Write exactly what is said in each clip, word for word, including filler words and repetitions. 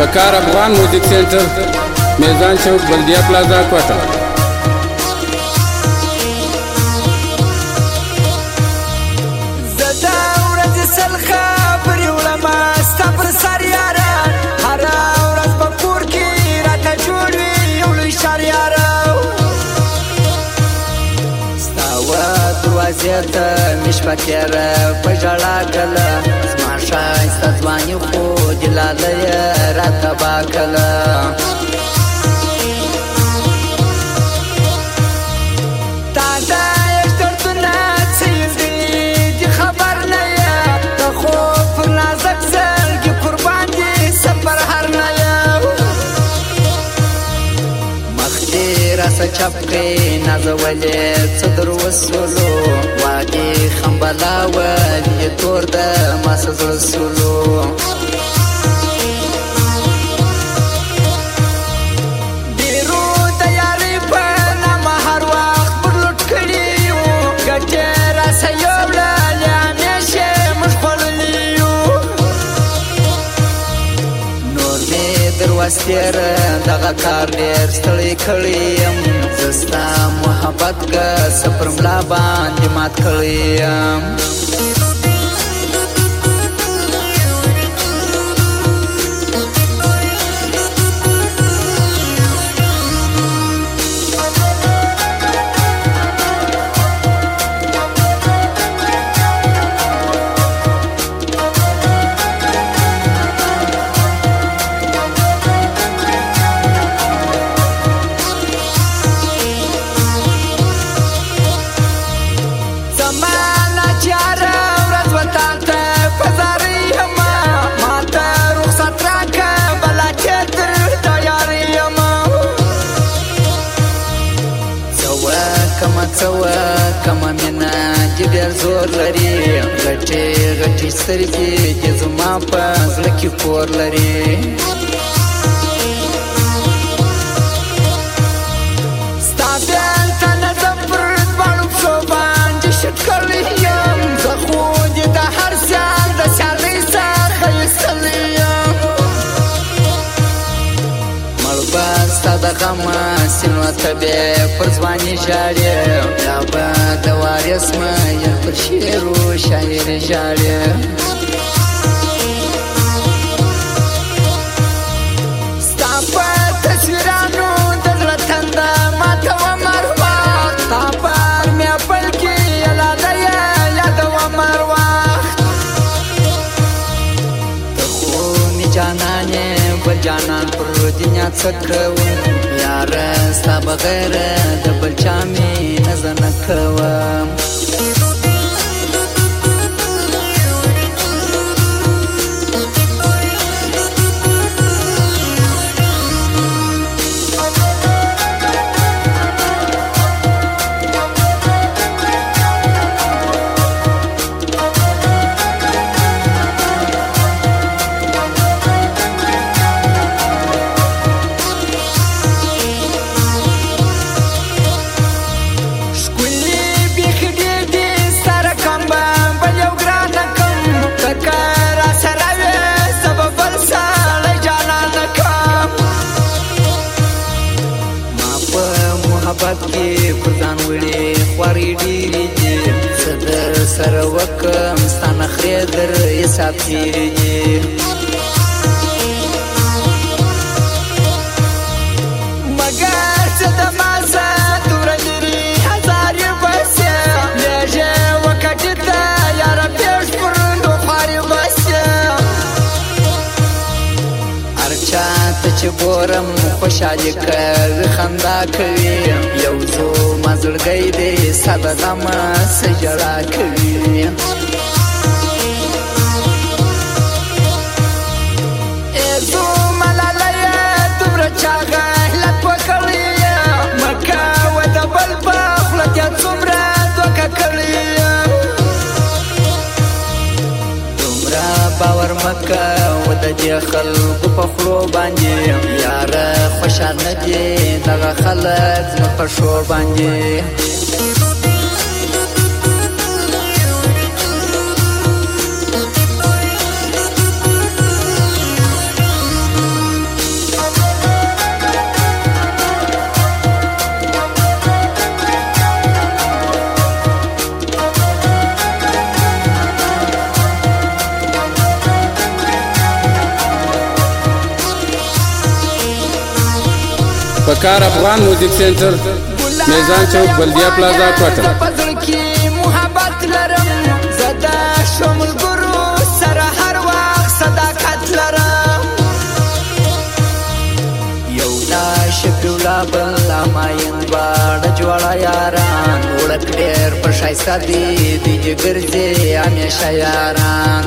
ککار افغان موزیک سینټر میزان چوک بلدیه پلازا کوټه. زه د ورځې سل خبرې وړمه ستا پر سر یاره، هره ورځ په کور کې راته جوړ وي یو لوی ښار یاره. ستا وه دروازې ته مې شپه تېره په ژړا کله، زما ښایسته ځواني خو د لاله یې راته باکله. تا د عشق دردونه څه لیدلي دي خبر نه یې، ته خو پر نازک زړګي قربان دي سفر هر نه یې. مخ دې راسه چپ کړې نازولې څه در وسولو، واګې خمبلاوه دې تور د ما څه زړه سولو. وستیره دغه کار ډېر ستړی کړی یم، زه ستا محبت که څه پر ملا باندې مات کړی یم. څوه کمه مینه دې ډېر زور لري، غټې غټې سترګې دې زما په زړه کې کور لري. ستا بېلته نه زه پر دواړو پښو باندې شت کړی یم، زه خو دې د هر سیال د سیالۍ څخه ایستلی یم. مړ به ستا د غمه سینو ته بې پر ځواني ژاړې، یا به د وارث مین پر شعر و شاعر ژاړې. ستا په تصویرانو د زړه تنده ماته ومر وخت، ستا په محفل کې یلاده یې یادوم هر وخت. ته خو مې جانانې بل جانان پر دنیا څه کوم، یاره ستا بغیر د بل چا مې نظر نه کوم. محبت کې پر ځان وړې خوارې ډېرې دي، څه در سره وکړم ستا نخرې در حساب تېرې دي. مګر څه د ما څه دوره لري هزار یې بسې، لېږې وکټې ته یاره پېښ پر نو خوارې بسې. هر چا ته چې ګورم خوشحالي کوي خندا کوي، یو زما زړګی دی ستا د غمه څه ژړا کوي. ای زما لالیه دومره چا غفلت وکړی، مه کوه د بل په خوله کې څومره دوکه کړې. دومره باور مه کوه د دې خلکو په خولو باندې، یاره خوشحال نه دي دغه خلک زما په شو باندې. وقار افغان میوزیک سنټر میزان چوک بلدیه پلازا کوټه پزړ کې محبت لرم زدا شمل ګرو سره هر وخت صداقت لرم یو لا شکولا بل ماین باډ جوړا یاران وړک ډېر په شایسته دي دی ګرځي همیشه یاران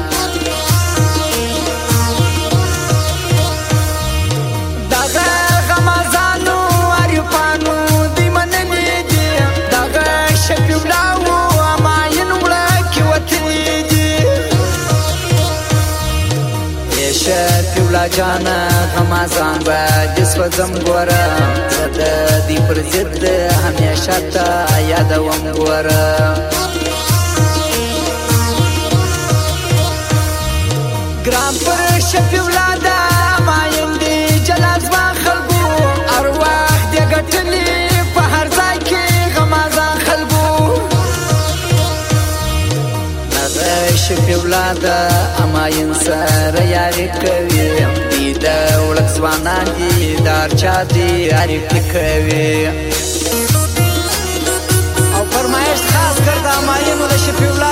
شفیولا جانا غمازان با جسو زم گورم زده دی پر زد همیشه تا یادوم گورم گرام پر شفیولا دا ماین دی جلال زمان خلقو ارواح دی گتلی په هر ځای کې غمازان خلقو شفیولا دا اماین سره یاری کوي دی دا وړک ځوانان دي دار چا دي اړیکې کوي او فرمایش خاص کړ د اماینو د شفیولا